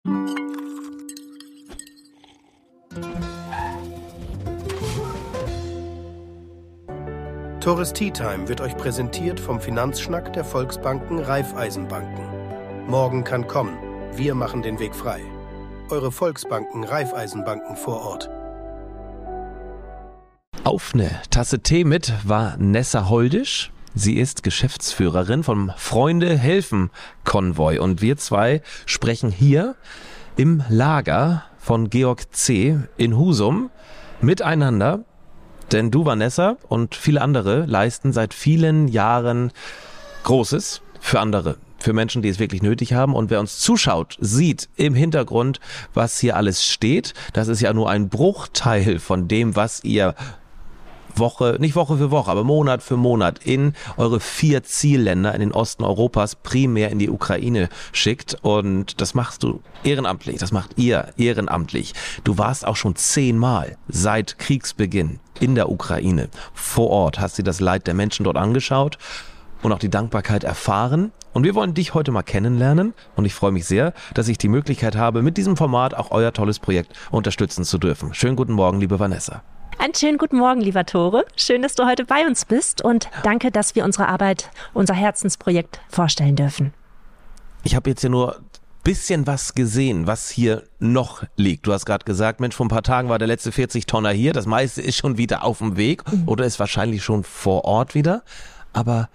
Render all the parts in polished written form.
Tores Tea Time wird euch präsentiert vom Finanzschnack der Volksbanken Raiffeisenbanken. Morgen kann kommen. Wir machen den Weg frei. Eure Volksbanken Raiffeisenbanken vor Ort. Auf eine Tasse Tee mit war Nessa Holdisch. Sie ist Geschäftsführerin vom Freunde helfen Konvoi. Und wir zwei sprechen hier im Lager von Georg C. in Husum miteinander. Denn du, Vanessa, und viele andere leisten seit vielen Jahren Großes für andere, für Menschen, die es wirklich nötig haben. Und wer uns zuschaut, sieht im Hintergrund, was hier alles steht. Das ist ja nur ein Bruchteil von dem, was ihr nicht Woche für Woche, aber Monat für Monat in eure 4 Zielländer in den Osten Europas, primär in die Ukraine schickt. Und das machst du ehrenamtlich, das macht ihr ehrenamtlich. Du warst auch schon 10-mal seit Kriegsbeginn in der Ukraine vor Ort, hast dir das Leid der Menschen dort angeschaut und auch die Dankbarkeit erfahren. Und wir wollen dich heute mal kennenlernen und ich freue mich sehr, dass ich die Möglichkeit habe, mit diesem Format auch euer tolles Projekt unterstützen zu dürfen. Schönen guten Morgen, liebe Vanessa. Einen schönen guten Morgen, lieber Tore. Schön, dass du heute bei uns bist und danke, dass wir unsere Arbeit, unser Herzensprojekt vorstellen dürfen. Ich habe jetzt ja nur ein bisschen was gesehen, was hier noch liegt. Du hast gerade gesagt, Mensch, vor ein paar Tagen war der letzte 40-Tonner hier. Das meiste ist schon wieder auf dem Weg oder ist wahrscheinlich schon vor Ort wieder. Aber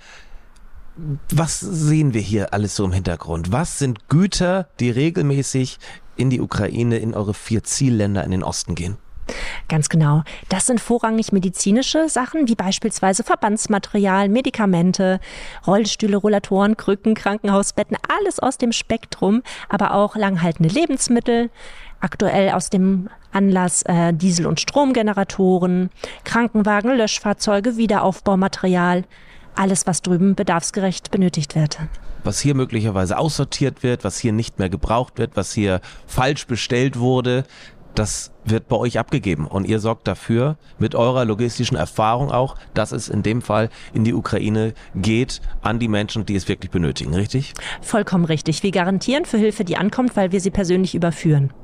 was sehen wir hier alles so im Hintergrund? Was sind Güter, die regelmäßig in die Ukraine, in eure 4 Zielländer in den Osten gehen? Ganz genau. Das sind vorrangig medizinische Sachen, wie beispielsweise Verbandsmaterial, Medikamente, Rollstühle, Rollatoren, Krücken, Krankenhausbetten, alles aus dem Spektrum, aber auch langhaltende Lebensmittel, aktuell aus dem Anlass Diesel- und Stromgeneratoren, Krankenwagen, Löschfahrzeuge, Wiederaufbaumaterial, alles, was drüben bedarfsgerecht benötigt wird. Was hier möglicherweise aussortiert wird, was hier nicht mehr gebraucht wird, was hier falsch bestellt wurde, das wird bei euch abgegeben und ihr sorgt dafür, mit eurer logistischen Erfahrung auch, dass es in dem Fall in die Ukraine geht, an die Menschen, die es wirklich benötigen, richtig? Vollkommen richtig. Wir garantieren für Hilfe, die ankommt, weil wir sie persönlich überführen.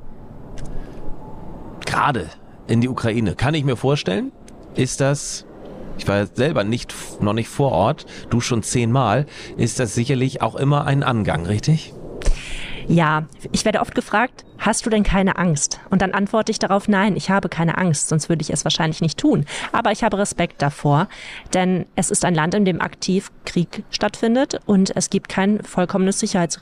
Gerade in die Ukraine, kann ich mir vorstellen, ist das, ich war selber noch nicht vor Ort, du schon 10-mal, ist das sicherlich auch immer ein Angang, richtig? Ja, ich werde oft gefragt, hast du denn keine Angst? Und dann antworte ich darauf, nein, ich habe keine Angst, sonst würde ich es wahrscheinlich nicht tun. Aber ich habe Respekt davor, denn es ist ein Land, in dem aktiv Krieg stattfindet und es gibt keine vollkommene Sicherheit.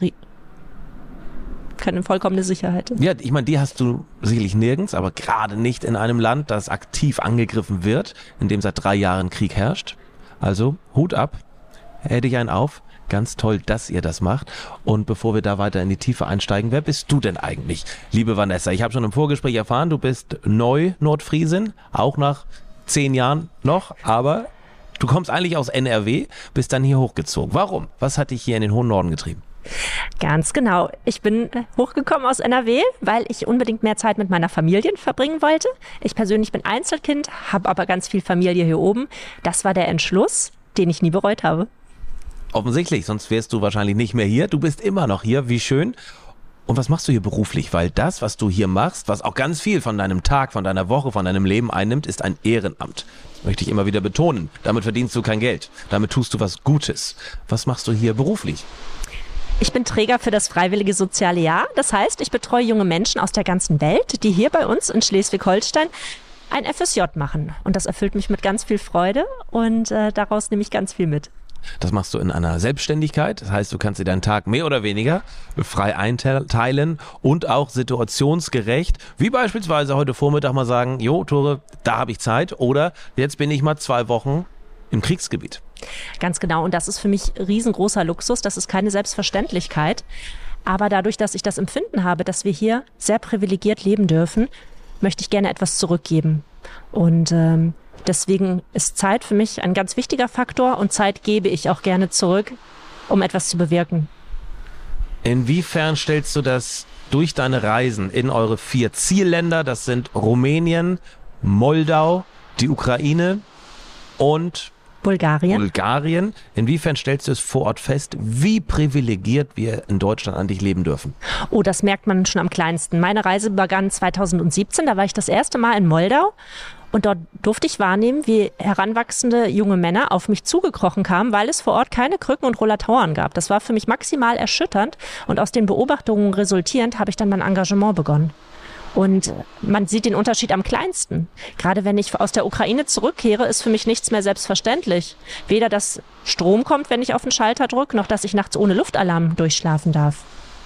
Ja, ich meine, die hast du sicherlich nirgends, aber gerade nicht in einem Land, das aktiv angegriffen wird, in dem seit 3 Jahren Krieg herrscht. Also Hut ab, hätte ich einen auf. Ganz toll, dass ihr das macht. Und bevor wir da weiter in die Tiefe einsteigen, wer bist du denn eigentlich, liebe Vanessa? Ich habe schon im Vorgespräch erfahren, du bist Neu-Nordfriesin, auch nach 10 Jahren noch, aber du kommst eigentlich aus NRW, bist dann hier hochgezogen. Warum? Was hat dich hier in den hohen Norden getrieben? Ganz genau. Ich bin hochgekommen aus NRW, weil ich unbedingt mehr Zeit mit meiner Familie verbringen wollte. Ich persönlich bin Einzelkind, habe aber ganz viel Familie hier oben. Das war der Entschluss, den ich nie bereut habe. Offensichtlich, sonst wärst du wahrscheinlich nicht mehr hier. Du bist immer noch hier, wie schön. Und was machst du hier beruflich? Weil das, was du hier machst, was auch ganz viel von deinem Tag, von deiner Woche, von deinem Leben einnimmt, ist ein Ehrenamt. Das möchte ich immer wieder betonen. Damit verdienst du kein Geld. Damit tust du was Gutes. Was machst du hier beruflich? Ich bin Träger für das Freiwillige Soziale Jahr. Das heißt, ich betreue junge Menschen aus der ganzen Welt, die hier bei uns in Schleswig-Holstein ein FSJ machen. Und das erfüllt mich mit ganz viel Freude und daraus nehme ich ganz viel mit. Das machst du in einer Selbstständigkeit. Das heißt, du kannst dir deinen Tag mehr oder weniger frei einteilen und auch situationsgerecht, wie beispielsweise heute Vormittag mal sagen, jo, Tore, da habe ich Zeit oder jetzt bin ich mal 2 Wochen im Kriegsgebiet. Ganz genau. Und das ist für mich riesengroßer Luxus. Das ist keine Selbstverständlichkeit. Aber dadurch, dass ich das Empfinden habe, dass wir hier sehr privilegiert leben dürfen, möchte ich gerne etwas zurückgeben. Und deswegen ist Zeit für mich ein ganz wichtiger Faktor und Zeit gebe ich auch gerne zurück, um etwas zu bewirken. Inwiefern stellst du das durch deine Reisen in eure 4 Zielländer, das sind Rumänien, Moldau, die Ukraine und Bulgarien. Inwiefern stellst du es vor Ort fest, wie privilegiert wir in Deutschland eigentlich leben dürfen? Oh, das merkt man schon am kleinsten. Meine Reise begann 2017, da war ich das erste Mal in Moldau. Und dort durfte ich wahrnehmen, wie heranwachsende junge Männer auf mich zugekrochen kamen, weil es vor Ort keine Krücken und Rollatoren gab. Das war für mich maximal erschütternd. Und aus den Beobachtungen resultierend habe ich dann mein Engagement begonnen. Und man sieht den Unterschied am kleinsten. Gerade wenn ich aus der Ukraine zurückkehre, ist für mich nichts mehr selbstverständlich. Weder, dass Strom kommt, wenn ich auf den Schalter drücke, noch dass ich nachts ohne Luftalarm durchschlafen darf.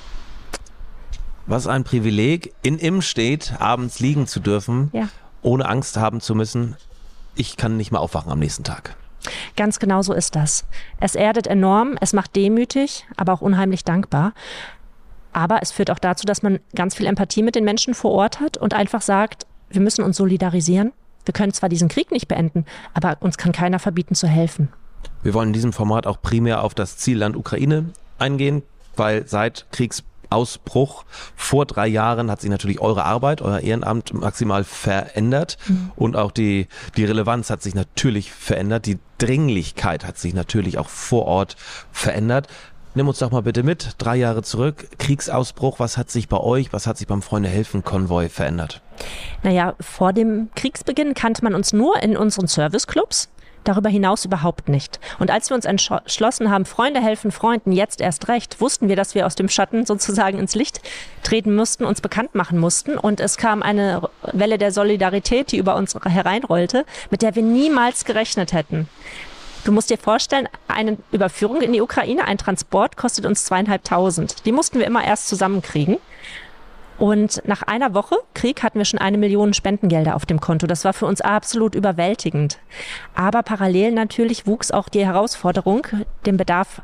Was ein Privileg, in Imstedt abends liegen zu dürfen, Ja. ohne Angst haben zu müssen, ich kann nicht mehr aufwachen am nächsten Tag. Ganz genau so ist das. Es erdet enorm, es macht demütig, aber auch unheimlich dankbar. Aber es führt auch dazu, dass man ganz viel Empathie mit den Menschen vor Ort hat und einfach sagt, wir müssen uns solidarisieren. Wir können zwar diesen Krieg nicht beenden, aber uns kann keiner verbieten zu helfen. Wir wollen in diesem Format auch primär auf das Zielland Ukraine eingehen, weil seit Kriegsausbruch vor 3 Jahren hat sich natürlich eure Arbeit, euer Ehrenamt maximal verändert und auch die Relevanz hat sich natürlich verändert, die Dringlichkeit hat sich natürlich auch vor Ort verändert. Nimm uns doch mal bitte mit, 3 Jahre zurück, Kriegsausbruch, was hat sich bei euch, was hat sich beim Freunde-Helfen-Konvoi verändert? Naja, vor dem Kriegsbeginn kannte man uns nur in unseren Serviceclubs, darüber hinaus überhaupt nicht. Und als wir uns entschlossen haben, Freunde helfen Freunden, jetzt erst recht, wussten wir, dass wir aus dem Schatten sozusagen ins Licht treten mussten, uns bekannt machen mussten. Und es kam eine Welle der Solidarität, die über uns hereinrollte, mit der wir niemals gerechnet hätten. Du musst dir vorstellen, eine Überführung in die Ukraine, ein Transport kostet uns 2.500. Die mussten wir immer erst zusammenkriegen. Und nach einer Woche Krieg hatten wir schon 1 Million Spendengelder auf dem Konto. Das war für uns absolut überwältigend. Aber parallel natürlich wuchs auch die Herausforderung, den Bedarf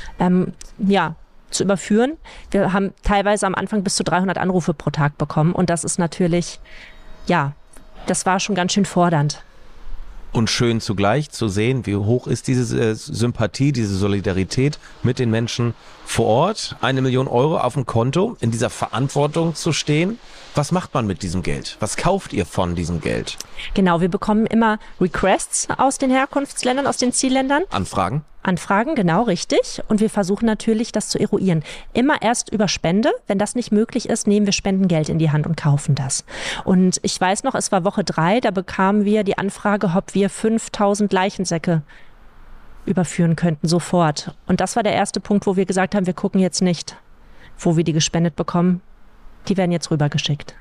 zu überführen. Wir haben teilweise am Anfang bis zu 300 Anrufe pro Tag bekommen. Und das ist natürlich, das war schon ganz schön fordernd. Und schön zugleich zu sehen, wie hoch ist diese Sympathie, diese Solidarität mit den Menschen vor Ort. 1 Million Euro auf dem Konto, in dieser Verantwortung zu stehen. Was macht man mit diesem Geld? Was kauft ihr von diesem Geld? Genau, wir bekommen immer Requests aus den Herkunftsländern, aus den Zielländern. Anfragen, genau, richtig. Und wir versuchen natürlich, das zu eruieren. Immer erst über Spende. Wenn das nicht möglich ist, nehmen wir Spendengeld in die Hand und kaufen das. Und ich weiß noch, es war Woche 3, da bekamen wir die Anfrage, ob wir 5.000 Leichensäcke überführen könnten, sofort. Und das war der erste Punkt, wo wir gesagt haben, wir gucken jetzt nicht, wo wir die gespendet bekommen. Die werden jetzt rübergeschickt.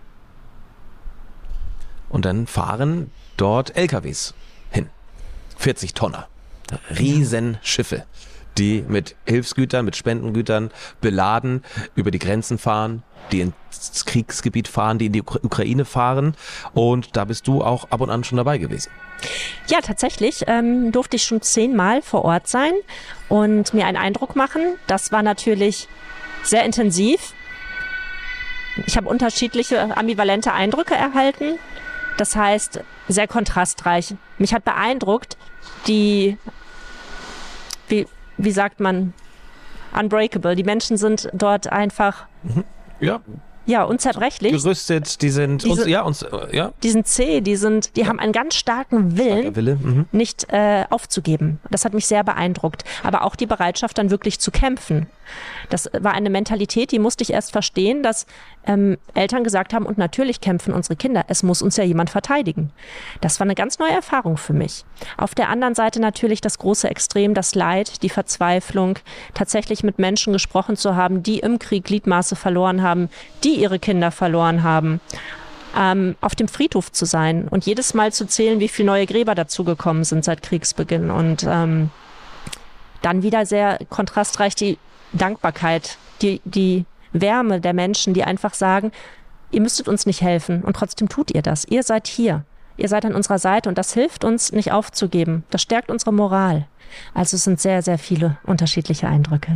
Und dann fahren dort LKWs hin. 40 Tonner. Riesenschiffe, die mit Hilfsgütern, mit Spendengütern beladen über die Grenzen fahren, die ins Kriegsgebiet fahren, die in die Ukraine fahren. Und da bist du auch ab und an schon dabei gewesen. Ja, tatsächlich durfte ich schon 10-mal vor Ort sein und mir einen Eindruck machen. Das war natürlich sehr intensiv. Ich habe unterschiedliche ambivalente Eindrücke erhalten. Das heißt, sehr kontrastreich. Mich hat beeindruckt, wie sagt man, unbreakable. Die Menschen sind dort einfach unzerbrechlich. Gerüstet, die sind die sind zäh, die haben einen ganz starken Willen, nicht aufzugeben. Das hat mich sehr beeindruckt. Aber auch die Bereitschaft, dann wirklich zu kämpfen. Das war eine Mentalität, die musste ich erst verstehen, dass Eltern gesagt haben, und natürlich kämpfen unsere Kinder. Es muss uns ja jemand verteidigen. Das war eine ganz neue Erfahrung für mich. Auf der anderen Seite natürlich das große Extrem, das Leid, die Verzweiflung, tatsächlich mit Menschen gesprochen zu haben, die im Krieg Gliedmaße verloren haben, die ihre Kinder verloren haben. Auf dem Friedhof zu sein und jedes Mal zu zählen, wie viele neue Gräber dazugekommen sind seit Kriegsbeginn. Und dann wieder sehr kontrastreich die Dankbarkeit, die Wärme der Menschen, die einfach sagen, ihr müsstet uns nicht helfen und trotzdem tut ihr das. Ihr seid hier. Ihr seid an unserer Seite und das hilft uns, nicht aufzugeben. Das stärkt unsere Moral. Also es sind sehr, sehr viele unterschiedliche Eindrücke.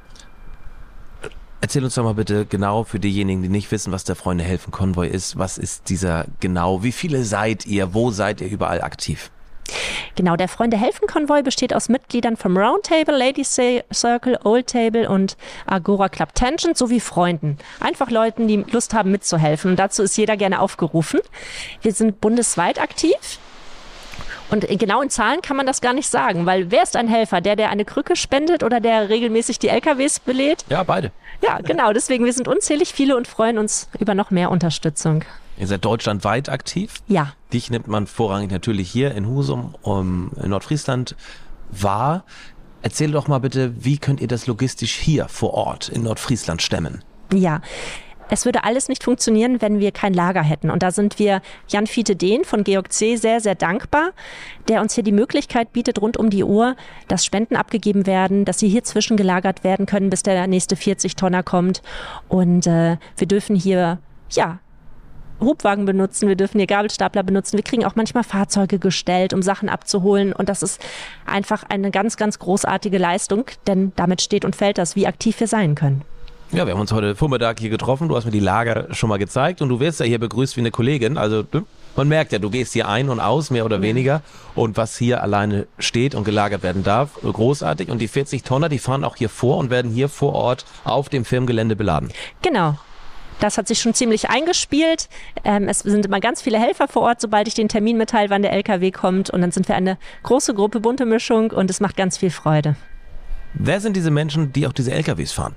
Erzähl uns doch mal bitte genau für diejenigen, die nicht wissen, was der Freunde-Helfen-Konvoi ist. Was ist dieser genau? Wie viele seid ihr? Wo seid ihr überall aktiv? Genau, der Freunde-Helfen-Konvoi besteht aus Mitgliedern vom Roundtable, Ladies Circle, Old Table und Agora Club Tangent sowie Freunden. Einfach Leuten, die Lust haben mitzuhelfen. Und dazu ist jeder gerne aufgerufen. Wir sind bundesweit aktiv Und genau in Zahlen kann man das gar nicht sagen, weil wer ist ein Helfer? Der eine Krücke spendet oder der regelmäßig die LKWs belädt? Ja, beide. Ja, genau. Deswegen, wir sind unzählig viele und freuen uns über noch mehr Unterstützung. Ihr seid deutschlandweit aktiv. Ja. Dich nimmt man vorrangig natürlich hier in Husum, in Nordfriesland wahr. Erzähl doch mal bitte, wie könnt ihr das logistisch hier vor Ort in Nordfriesland stemmen? Ja. Es würde alles nicht funktionieren, wenn wir kein Lager hätten. Und da sind wir Jan Fiete Dehn von Georg C. sehr, sehr dankbar, der uns hier die Möglichkeit bietet, rund um die Uhr, dass Spenden abgegeben werden, dass sie hier zwischengelagert werden können, bis der nächste 40-Tonner kommt. Und wir dürfen hier, Hubwagen benutzen, wir dürfen hier Gabelstapler benutzen. Wir kriegen auch manchmal Fahrzeuge gestellt, um Sachen abzuholen. Und das ist einfach eine ganz, ganz großartige Leistung, denn damit steht und fällt das, wie aktiv wir sein können. Ja, wir haben uns heute Vormittag hier getroffen. Du hast mir die Lager schon mal gezeigt und du wirst ja hier begrüßt wie eine Kollegin. Also man merkt ja, du gehst hier ein und aus, mehr oder weniger. Und was hier alleine steht und gelagert werden darf, großartig. Und die 40 Tonner, die fahren auch hier vor und werden hier vor Ort auf dem Firmengelände beladen. Genau. Das hat sich schon ziemlich eingespielt. Es sind immer ganz viele Helfer vor Ort, sobald ich den Termin mitteile, wann der LKW kommt. Und dann sind wir eine große Gruppe, bunte Mischung und es macht ganz viel Freude. Wer sind diese Menschen, die auch diese LKWs fahren?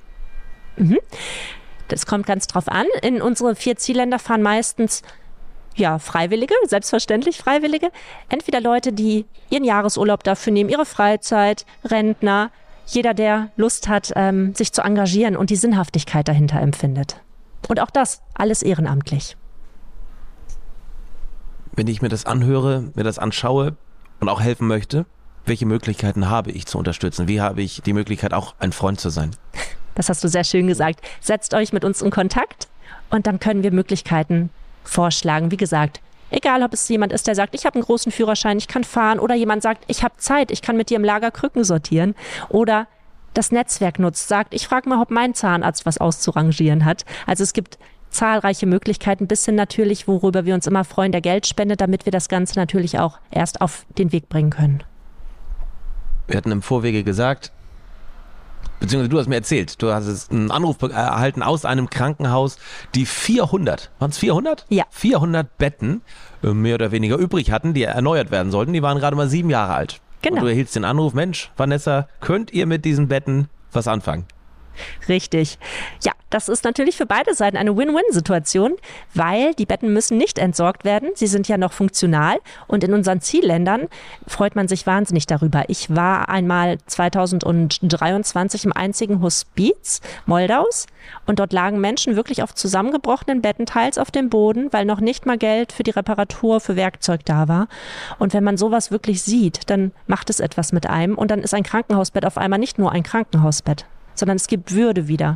Das kommt ganz drauf an. In unsere 4 Zielländer fahren meistens Freiwillige, selbstverständlich Freiwillige. Entweder Leute, die ihren Jahresurlaub dafür nehmen, ihre Freizeit, Rentner, jeder, der Lust hat, sich zu engagieren und die Sinnhaftigkeit dahinter empfindet. Und auch das, alles ehrenamtlich. Wenn ich mir das anhöre, mir das anschaue und auch helfen möchte, welche Möglichkeiten habe ich zu unterstützen? Wie habe ich die Möglichkeit, auch ein Freund zu sein? Das hast du sehr schön gesagt. Setzt euch mit uns in Kontakt und dann können wir Möglichkeiten vorschlagen. Wie gesagt, egal ob es jemand ist, der sagt, ich habe einen großen Führerschein, ich kann fahren, oder jemand sagt, ich habe Zeit, ich kann mit dir im Lager Krücken sortieren, oder das Netzwerk nutzt, sagt, ich frage mal, ob mein Zahnarzt was auszurangieren hat. Also es gibt zahlreiche Möglichkeiten, bis hin natürlich, worüber wir uns immer freuen, der Geldspende, damit wir das Ganze natürlich auch erst auf den Weg bringen können. Wir hatten im Vorwege gesagt, beziehungsweise du hast mir erzählt, du hast einen Anruf erhalten aus einem Krankenhaus, die 400, waren es 400? Ja. 400 Betten mehr oder weniger übrig hatten, die erneuert werden sollten. Die waren gerade mal 7 Jahre alt. Genau. Und du erhieltst den Anruf, Mensch, Vanessa, könnt ihr mit diesen Betten was anfangen? Richtig. Ja, das ist natürlich für beide Seiten eine Win-Win-Situation, weil die Betten müssen nicht entsorgt werden. Sie sind ja noch funktional und in unseren Zielländern freut man sich wahnsinnig darüber. Ich war einmal 2023 im einzigen Hospiz Moldaus und dort lagen Menschen wirklich auf zusammengebrochenen Betten, teils auf dem Boden, weil noch nicht mal Geld für die Reparatur, für Werkzeug da war. Und wenn man sowas wirklich sieht, dann macht es etwas mit einem und dann ist ein Krankenhausbett auf einmal nicht nur ein Krankenhausbett, sondern es gibt Würde wieder.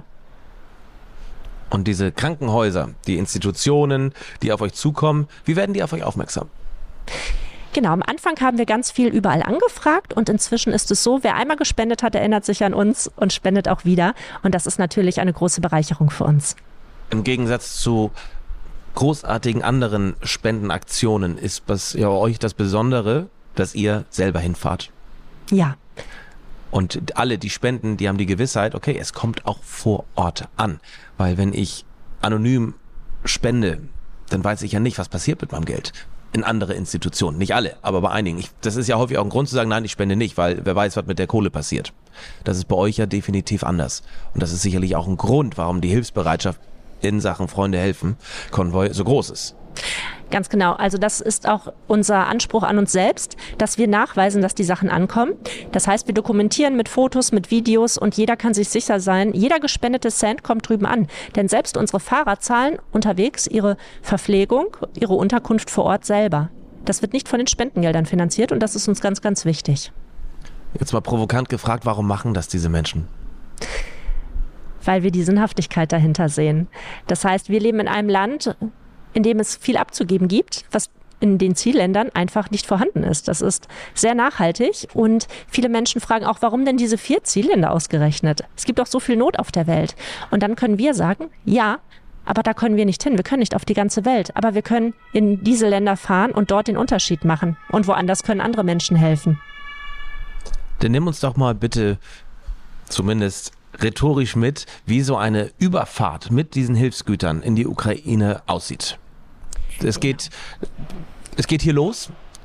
Und diese Krankenhäuser, die Institutionen, die auf euch zukommen, wie werden die auf euch aufmerksam? Genau, am Anfang haben wir ganz viel überall angefragt und inzwischen ist es so, wer einmal gespendet hat, erinnert sich an uns und spendet auch wieder. Und das ist natürlich eine große Bereicherung für uns. Im Gegensatz zu großartigen anderen Spendenaktionen ist bei euch das Besondere, dass ihr selber hinfahrt. Ja. Und alle, die spenden, die haben die Gewissheit, okay, es kommt auch vor Ort an. Weil wenn ich anonym spende, dann weiß ich ja nicht, was passiert mit meinem Geld. In andere Institutionen. Nicht alle, aber bei einigen. Das ist ja häufig auch ein Grund zu sagen, nein, ich spende nicht, weil wer weiß, was mit der Kohle passiert. Das ist bei euch ja definitiv anders. Und das ist sicherlich auch ein Grund, warum die Hilfsbereitschaft in Sachen Freunde helfen Konvoi so groß ist. Ganz genau. Also das ist auch unser Anspruch an uns selbst, dass wir nachweisen, dass die Sachen ankommen. Das heißt, wir dokumentieren mit Fotos, mit Videos und jeder kann sich sicher sein, jeder gespendete Cent kommt drüben an. Denn selbst unsere Fahrer zahlen unterwegs ihre Verpflegung, ihre Unterkunft vor Ort selber. Das wird nicht von den Spendengeldern finanziert und das ist uns ganz, ganz wichtig. Jetzt mal provokant gefragt, warum machen das diese Menschen? Weil wir die Sinnhaftigkeit dahinter sehen. Das heißt, wir leben in einem Land, in dem es viel abzugeben gibt, was in den Zielländern einfach nicht vorhanden ist. Das ist sehr nachhaltig und viele Menschen fragen auch, warum denn diese 4 Zielländer ausgerechnet? Es gibt doch so viel Not auf der Welt. Und dann können wir sagen, ja, aber da können wir nicht hin. Wir können nicht auf die ganze Welt, aber wir können in diese Länder fahren und dort den Unterschied machen. Und woanders können andere Menschen helfen. Dann nimm uns doch mal bitte zumindest rhetorisch mit, wie so eine Überfahrt mit diesen Hilfsgütern in die Ukraine aussieht. Es geht hier los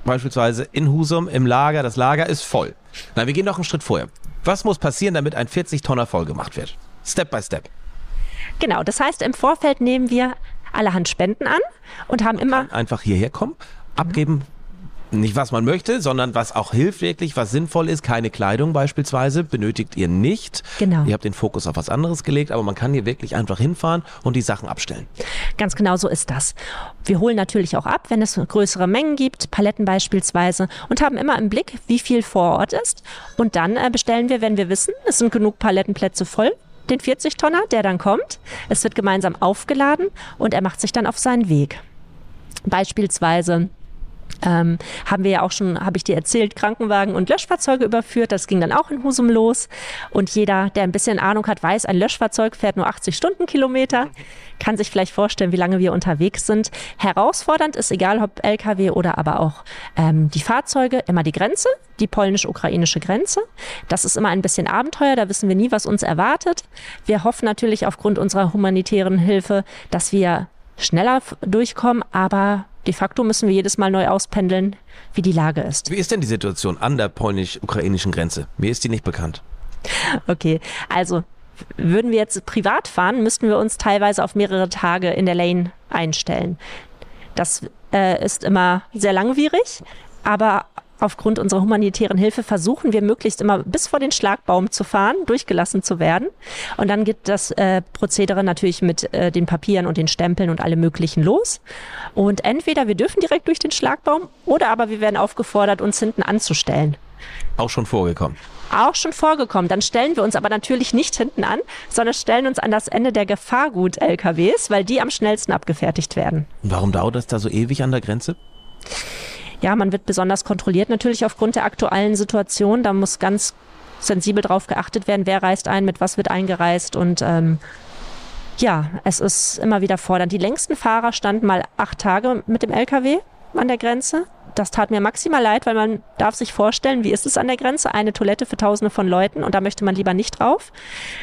beispielsweise in Husum im Lager, das Lager ist voll. Nein, wir gehen noch einen Schritt vorher. Was muss passieren, damit ein 40-Tonner voll gemacht wird? Step by Step. Genau, das heißt, im Vorfeld nehmen wir allerhand Spenden an und haben immer... Einfach hierher kommen, abgeben, nicht was man möchte, sondern was auch hilft wirklich, was sinnvoll ist. Keine Kleidung beispielsweise benötigt ihr nicht. Genau. Ihr habt den Fokus auf was anderes gelegt, aber man kann hier wirklich einfach hinfahren und die Sachen abstellen. Ganz genau so ist das. Wir holen natürlich auch ab, wenn es größere Mengen gibt, Paletten beispielsweise, und haben immer im Blick, wie viel vor Ort ist. Und dann bestellen wir, wenn wir wissen, es sind genug Palettenplätze voll, den 40-Tonner, der dann kommt. Es wird gemeinsam aufgeladen und er macht sich dann auf seinen Weg. Beispielsweise haben wir ja auch schon, habe ich dir erzählt, Krankenwagen und Löschfahrzeuge überführt. Das ging dann auch in Husum los. Und jeder, der ein bisschen Ahnung hat, weiß, ein Löschfahrzeug fährt nur 80 Stundenkilometer. Kann sich vielleicht vorstellen, wie lange wir unterwegs sind. Herausfordernd ist, egal ob LKW oder aber auch die Fahrzeuge, immer die Grenze, die polnisch-ukrainische Grenze. Das ist immer ein bisschen Abenteuer, da wissen wir nie, was uns erwartet. Wir hoffen natürlich aufgrund unserer humanitären Hilfe, dass wir schneller durchkommen, aber de facto müssen wir jedes Mal neu auspendeln, wie die Lage ist. Wie ist denn die Situation an der polnisch-ukrainischen Grenze? Mir ist die nicht bekannt. Okay, also würden wir jetzt privat fahren, müssten wir uns teilweise auf mehrere Tage in der Lane einstellen. Das ist immer sehr langwierig, aber aufgrund unserer humanitären Hilfe versuchen wir möglichst immer bis vor den Schlagbaum zu fahren, durchgelassen zu werden. Und dann geht das Prozedere natürlich mit den Papieren und den Stempeln und allem Möglichen los. Und entweder wir dürfen direkt durch den Schlagbaum oder aber wir werden aufgefordert, uns hinten anzustellen. Auch schon vorgekommen? Auch schon vorgekommen. Dann stellen wir uns aber natürlich nicht hinten an, sondern stellen uns an das Ende der Gefahrgut-LKWs, weil die am schnellsten abgefertigt werden. Warum dauert das da so ewig an der Grenze? Ja, man wird besonders kontrolliert, natürlich aufgrund der aktuellen Situation. Da muss ganz sensibel drauf geachtet werden, wer reist ein, mit was wird eingereist. Und ja, es ist immer wieder fordernd. Die längsten Fahrer standen mal 8 Tage mit dem LKW an der Grenze. Das tat mir maximal leid, weil man darf sich vorstellen, wie ist es an der Grenze? Eine Toilette für Tausende von Leuten und da möchte man lieber nicht drauf.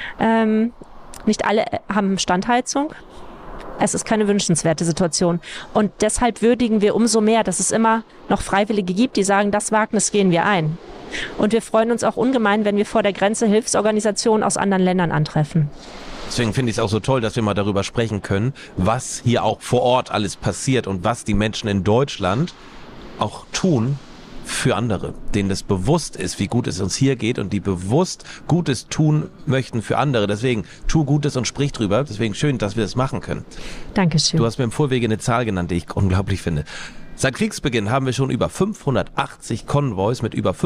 Nicht alle haben Standheizung. Es ist keine wünschenswerte Situation. Und deshalb würdigen wir umso mehr, dass es immer noch Freiwillige gibt, die sagen, das Wagnis gehen wir ein. Und wir freuen uns auch ungemein, wenn wir vor der Grenze Hilfsorganisationen aus anderen Ländern antreffen. Deswegen finde ich es auch so toll, dass wir mal darüber sprechen können, was hier auch vor Ort alles passiert und was die Menschen in Deutschland auch tun für andere, denen das bewusst ist, wie gut es uns hier geht und die bewusst Gutes tun möchten für andere. Deswegen tu Gutes und sprich drüber. Deswegen schön, dass wir das machen können. Dankeschön. Du hast mir im Vorwege eine Zahl genannt, die ich unglaublich finde. Seit Kriegsbeginn haben wir schon über 580 Konvois mit über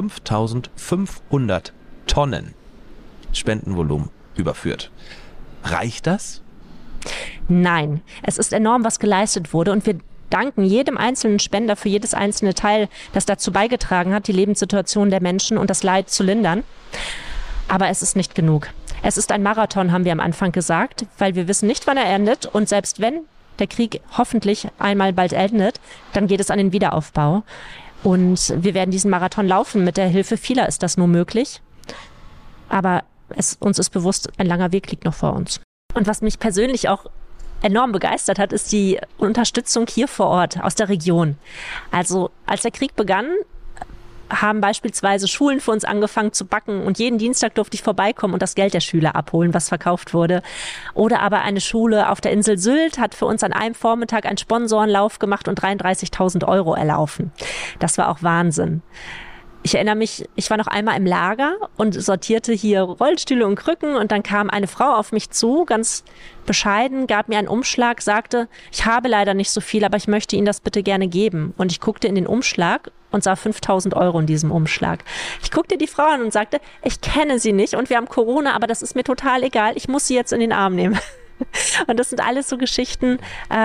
5500 Tonnen Spendenvolumen überführt. Reicht das? Nein, es ist enorm, was geleistet wurde und wir danken jedem einzelnen Spender für jedes einzelne Teil, das dazu beigetragen hat, die Lebenssituation der Menschen und das Leid zu lindern. Aber es ist nicht genug. Es ist ein Marathon, haben wir am Anfang gesagt, weil wir wissen nicht, wann er endet. Und selbst wenn der Krieg hoffentlich einmal bald endet, dann geht es an den Wiederaufbau. Und wir werden diesen Marathon laufen. Mit der Hilfe vieler ist das nur möglich. Aber uns ist bewusst, ein langer Weg liegt noch vor uns. Und was mich persönlich auch enorm begeistert hat, ist die Unterstützung hier vor Ort aus der Region. Also als der Krieg begann, haben beispielsweise Schulen für uns angefangen zu backen und jeden Dienstag durfte ich vorbeikommen und das Geld der Schüler abholen, was verkauft wurde. Oder aber eine Schule auf der Insel Sylt hat für uns an einem Vormittag einen Sponsorenlauf gemacht und 33.000 € erlaufen. Das war auch Wahnsinn. Ich erinnere mich, ich war noch einmal im Lager und sortierte hier Rollstühle und Krücken und dann kam eine Frau auf mich zu, ganz bescheiden, gab mir einen Umschlag, sagte, ich habe leider nicht so viel, aber ich möchte Ihnen das bitte gerne geben. Und ich guckte in den Umschlag und sah 5.000 € in diesem Umschlag. Ich guckte die Frau an und sagte, ich kenne Sie nicht und wir haben Corona, aber das ist mir total egal, ich muss Sie jetzt in den Arm nehmen. Und das sind alles so Geschichten,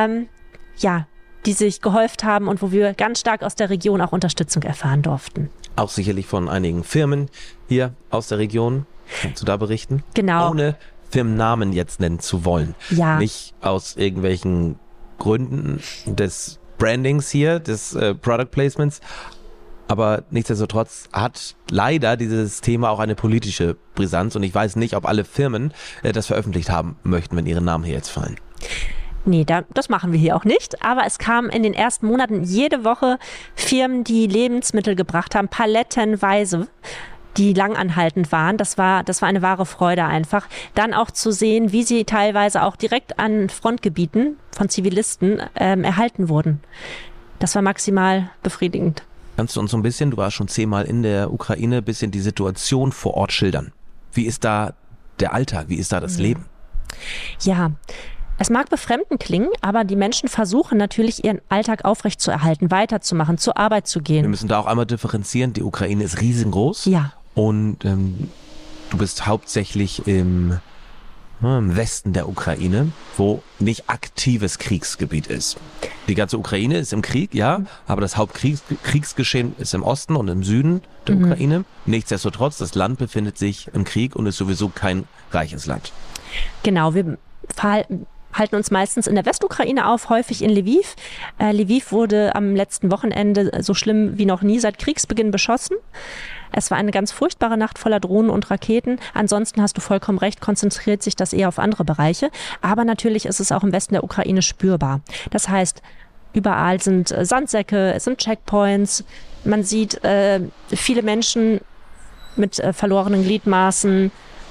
die sich gehäuft haben und wo wir ganz stark aus der Region auch Unterstützung erfahren durften. Auch sicherlich von einigen Firmen hier aus der Region. Kannst du da berichten? Genau. Ohne Firmennamen jetzt nennen zu wollen. Ja. Nicht aus irgendwelchen Gründen des Brandings hier, des Product Placements. Aber nichtsdestotrotz hat leider dieses Thema auch eine politische Brisanz. Und ich weiß nicht, ob alle Firmen das veröffentlicht haben möchten, wenn ihre Namen hier jetzt fallen. Nee, das machen wir hier auch nicht. Aber es kamen in den ersten Monaten jede Woche Firmen, die Lebensmittel gebracht haben, palettenweise, die langanhaltend waren. Das war eine wahre Freude einfach. Dann auch zu sehen, wie sie teilweise auch direkt an Frontgebieten von Zivilisten erhalten wurden. Das war maximal befriedigend. Kannst du uns so ein bisschen, du warst schon 10-mal in der Ukraine, ein bisschen die Situation vor Ort schildern? Wie ist da der Alltag? Wie ist da das Leben? Ja, es mag befremdend klingen, aber die Menschen versuchen natürlich, ihren Alltag aufrechtzuerhalten, weiterzumachen, zur Arbeit zu gehen. Wir müssen da auch einmal differenzieren. Die Ukraine ist riesengroß. Ja. Und du bist hauptsächlich im Westen der Ukraine, wo nicht aktives Kriegsgebiet ist. Die ganze Ukraine ist im Krieg, ja, aber das Hauptkriegsgeschehen ist im Osten und im Süden der Ukraine. Nichtsdestotrotz, das Land befindet sich im Krieg und ist sowieso kein reiches Land. Genau, wir halten uns meistens in der Westukraine auf, häufig in Lviv. Lviv wurde am letzten Wochenende so schlimm wie noch nie seit Kriegsbeginn beschossen. Es war eine ganz furchtbare Nacht voller Drohnen und Raketen. Ansonsten hast du vollkommen recht, konzentriert sich das eher auf andere Bereiche. Aber natürlich ist es auch im Westen der Ukraine spürbar. Das heißt, überall sind Sandsäcke, es sind Checkpoints. Man sieht viele Menschen mit verlorenen Gliedmaßen.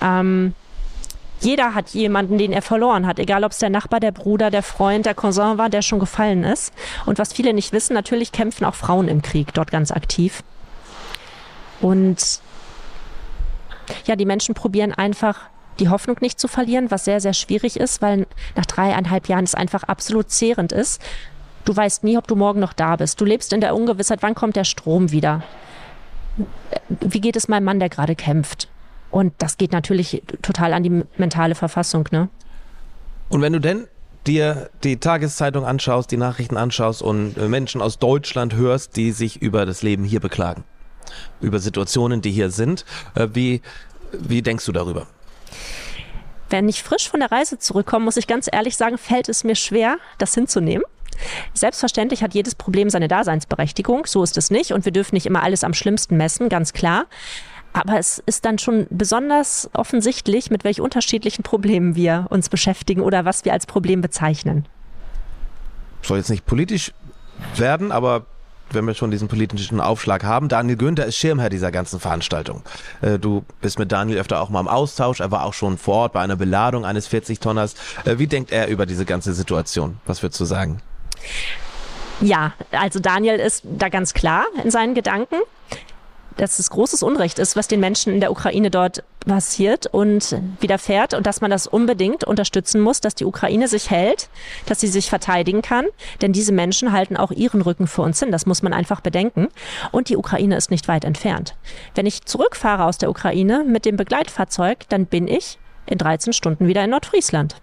Jeder hat jemanden, den er verloren hat, egal ob es der Nachbar, der Bruder, der Freund, der Cousin war, der schon gefallen ist. Und was viele nicht wissen, natürlich kämpfen auch Frauen im Krieg dort ganz aktiv. Und ja, die Menschen probieren einfach, die Hoffnung nicht zu verlieren, was sehr, sehr schwierig ist, weil nach 3,5 Jahren es einfach absolut zehrend ist. Du weißt nie, ob du morgen noch da bist. Du lebst in der Ungewissheit, wann kommt der Strom wieder? Wie geht es meinem Mann, der gerade kämpft? Und das geht natürlich total an die mentale Verfassung, ne? Und wenn du denn dir die Tageszeitung anschaust, die Nachrichten anschaust und Menschen aus Deutschland hörst, die sich über das Leben hier beklagen, über Situationen, die hier sind, wie denkst du darüber? Wenn ich frisch von der Reise zurückkomme, muss ich ganz ehrlich sagen, fällt es mir schwer, das hinzunehmen. Selbstverständlich hat jedes Problem seine Daseinsberechtigung, so ist es nicht und wir dürfen nicht immer alles am schlimmsten messen, ganz klar. Aber es ist dann schon besonders offensichtlich, mit welch unterschiedlichen Problemen wir uns beschäftigen oder was wir als Problem bezeichnen. Soll jetzt nicht politisch werden, aber wenn wir schon diesen politischen Aufschlag haben, Daniel Günther ist Schirmherr dieser ganzen Veranstaltung. Du bist mit Daniel öfter auch mal im Austausch, er war auch schon vor Ort bei einer Beladung eines 40-Tonners. Wie denkt er über diese ganze Situation? Was würdest du sagen? Ja, also Daniel ist da ganz klar in seinen Gedanken, dass es großes Unrecht ist, was den Menschen in der Ukraine dort passiert und widerfährt und dass man das unbedingt unterstützen muss, dass die Ukraine sich hält, dass sie sich verteidigen kann, denn diese Menschen halten auch ihren Rücken für uns hin, das muss man einfach bedenken und die Ukraine ist nicht weit entfernt. Wenn ich zurückfahre aus der Ukraine mit dem Begleitfahrzeug, dann bin ich in 13 Stunden wieder in Nordfriesland.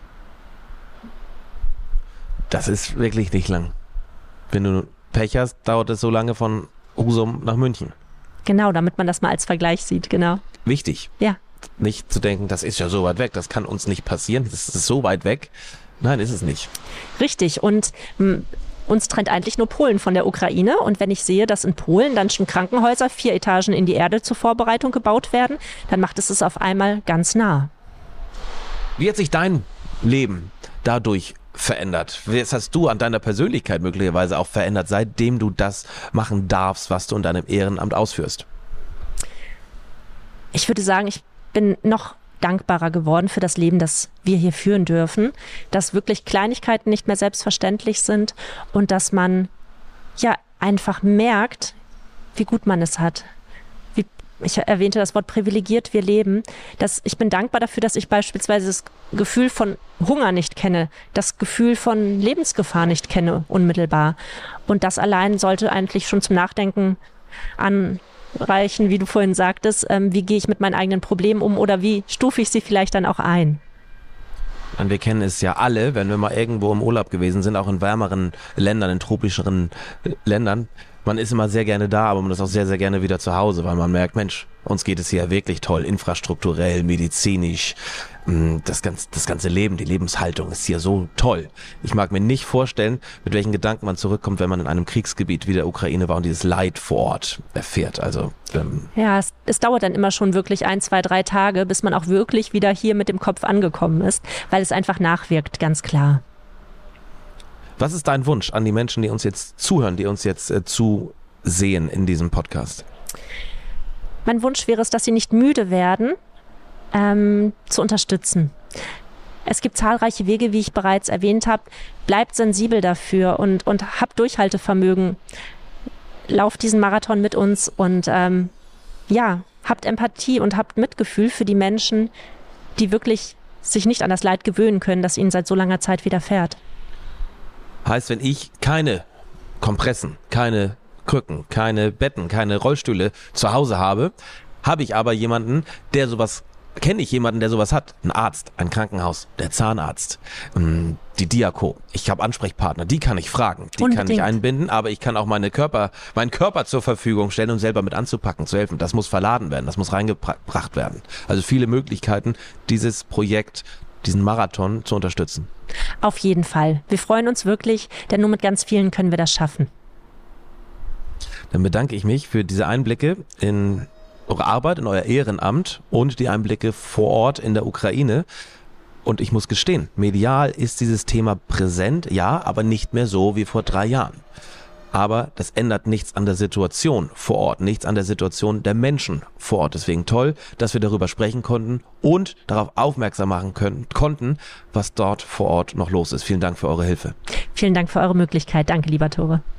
Das ist wirklich nicht lang. Wenn du Pech hast, dauert es so lange von Husum nach München. Genau, damit man das mal als Vergleich sieht, genau. Wichtig. Ja. Nicht zu denken, das ist ja so weit weg, das kann uns nicht passieren, das ist so weit weg. Nein, ist es nicht. Richtig und uns trennt eigentlich nur Polen von der Ukraine und wenn ich sehe, dass in Polen dann schon Krankenhäuser 4 Etagen in die Erde zur Vorbereitung gebaut werden, dann macht es auf einmal ganz nah. Wie hat sich dein Leben dadurch verändert? Was hast du an deiner Persönlichkeit möglicherweise auch verändert, seitdem du das machen darfst, was du in deinem Ehrenamt ausführst? Ich würde sagen, ich bin noch dankbarer geworden für das Leben, das wir hier führen dürfen, dass wirklich Kleinigkeiten nicht mehr selbstverständlich sind und dass man ja einfach merkt, wie gut man es hat. Ich erwähnte das Wort privilegiert, wir leben. Ich bin dankbar dafür, dass ich beispielsweise das Gefühl von Hunger nicht kenne, das Gefühl von Lebensgefahr nicht kenne unmittelbar. Und das allein sollte eigentlich schon zum Nachdenken anreichen, wie du vorhin sagtest, wie gehe ich mit meinen eigenen Problemen um oder wie stufe ich sie vielleicht dann auch ein. Und wir kennen es ja alle, wenn wir mal irgendwo im Urlaub gewesen sind, auch in wärmeren Ländern, in tropischeren Ländern. Man ist immer sehr gerne da, aber man ist auch sehr, sehr gerne wieder zu Hause, weil man merkt, Mensch, uns geht es hier wirklich toll, infrastrukturell, medizinisch, das ganze Leben, die Lebenshaltung ist hier so toll. Ich mag mir nicht vorstellen, mit welchen Gedanken man zurückkommt, wenn man in einem Kriegsgebiet wie der Ukraine war und dieses Leid vor Ort erfährt. Also ja, es dauert dann immer schon wirklich 1, 2, 3 Tage, bis man auch wirklich wieder hier mit dem Kopf angekommen ist, weil es einfach nachwirkt, ganz klar. Was ist dein Wunsch an die Menschen, die uns jetzt zuhören, die uns jetzt zusehen in diesem Podcast? Mein Wunsch wäre es, dass sie nicht müde werden, zu unterstützen. Es gibt zahlreiche Wege, wie ich bereits erwähnt habe. Bleibt sensibel dafür und habt Durchhaltevermögen. Lauft diesen Marathon mit uns und habt Empathie und habt Mitgefühl für die Menschen, die wirklich sich nicht an das Leid gewöhnen können, das ihnen seit so langer Zeit widerfährt. Heißt, wenn ich keine Kompressen, keine Krücken, keine Betten, keine Rollstühle zu Hause habe, habe ich aber jemanden, kenne ich jemanden, der sowas hat? Ein Arzt, ein Krankenhaus, der Zahnarzt, die Diako. Ich habe Ansprechpartner, die kann ich fragen, die kann ich einbinden, aber ich kann auch meinen Körper zur Verfügung stellen, um selber mit anzupacken, zu helfen. Das muss verladen werden, das muss reingebracht werden. Also viele Möglichkeiten, dieses Projekt, diesen Marathon zu unterstützen. Auf jeden Fall. Wir freuen uns wirklich, denn nur mit ganz vielen können wir das schaffen. Dann bedanke ich mich für diese Einblicke in eure Arbeit, in euer Ehrenamt und die Einblicke vor Ort in der Ukraine. Und ich muss gestehen, medial ist dieses Thema präsent, ja, aber nicht mehr so wie vor 3 Jahren. Aber das ändert nichts an der Situation vor Ort, nichts an der Situation der Menschen vor Ort. Deswegen toll, dass wir darüber sprechen konnten und darauf aufmerksam machen konnten, was dort vor Ort noch los ist. Vielen Dank für eure Hilfe. Vielen Dank für eure Möglichkeit. Danke, lieber Tore.